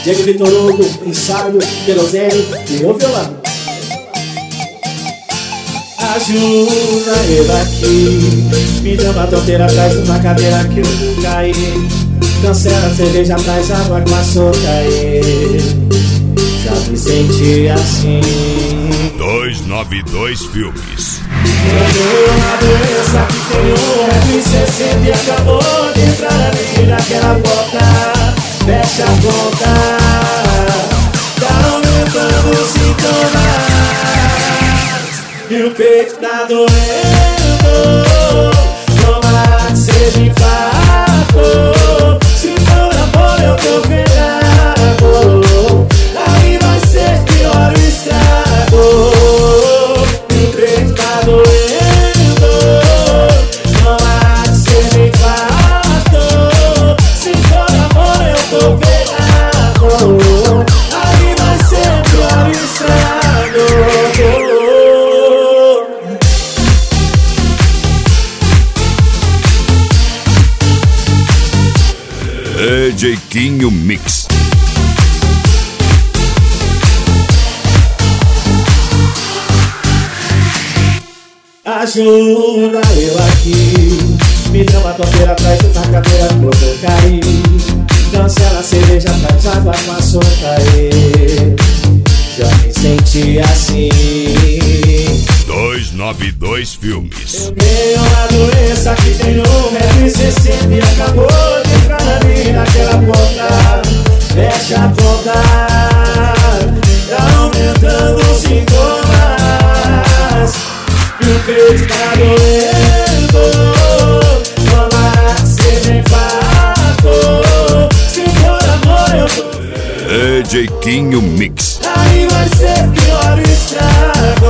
Diego Vitor Hugo, ensaio, querosene e o violão. Ajuda eu aqui, me dá uma tonteira atrás de uma cadeira que eu caí. Cancela a cerveja, traz água com açúcar aí. Já me senti assim. 292 Filmes. Eu tenho uma doença que tem 1,60 m e acabou de entrar ali naquela porta. Fecha a conta, tá aumentando os sintomas e o peito tá doendo. Tomara que seja infarto. Se for amor eu tô ferrado. Aí vai ser pior o estrago. E o peito tá doendo. Tomara que seja infarto. Se for amor eu tô ferrado. Aí vai ser pior o estrago. DJ Quinho Mix. Ajuda eu aqui, me dá uma tonteira atrás de uma cadeira que eu vou cair. Cancela a cerveja, traz água com açúcar aí. Já me senti assim. 292 Filmes. Eu tenho uma doença que tem 1,60 m e acabou de entrar ali naquela porta. Fecha a conta, tá aumentando os sintomas e o peito tá doendo. Tomara que seja infarto. Se for amor eu tô. DJ Quinho Mix. Aí vai ser pior o estrago.